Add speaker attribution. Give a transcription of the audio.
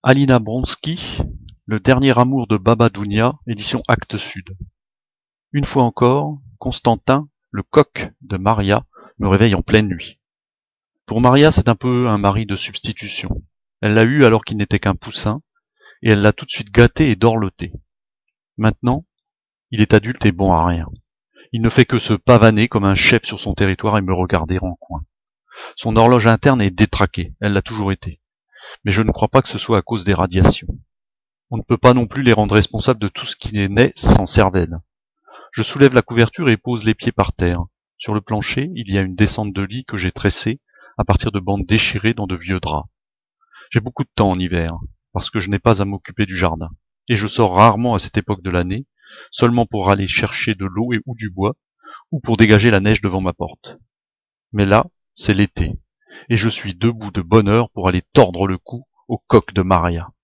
Speaker 1: Alina Bronski, Le dernier amour de Baba Dounia, édition Actes Sud. Une fois encore, Constantin, le coq de Maria, me réveille en pleine nuit. Pour Maria, c'est un peu un mari de substitution. Elle l'a eu alors qu'il n'était qu'un poussin, et elle l'a tout de suite gâté et dorloté. Maintenant, il est adulte et bon à rien. Il ne fait que se pavaner comme un chef sur son territoire et me regarder en coin. Son horloge interne est détraquée, elle l'a toujours été. Mais je ne crois pas que ce soit à cause des radiations. On ne peut pas non plus les rendre responsables de tout ce qui est né sans cervelle. Je soulève la couverture et pose les pieds par terre. Sur le plancher, il y a une descente de lit que j'ai tressée à partir de bandes déchirées dans de vieux draps. J'ai beaucoup de temps en hiver, parce que je n'ai pas à m'occuper du jardin. Et je sors rarement à cette époque de l'année, seulement pour aller chercher de l'eau ou du bois, ou pour dégager la neige devant ma porte. Mais là, c'est l'été, et je suis debout de bonne heure pour aller tordre le cou au coq de Maria.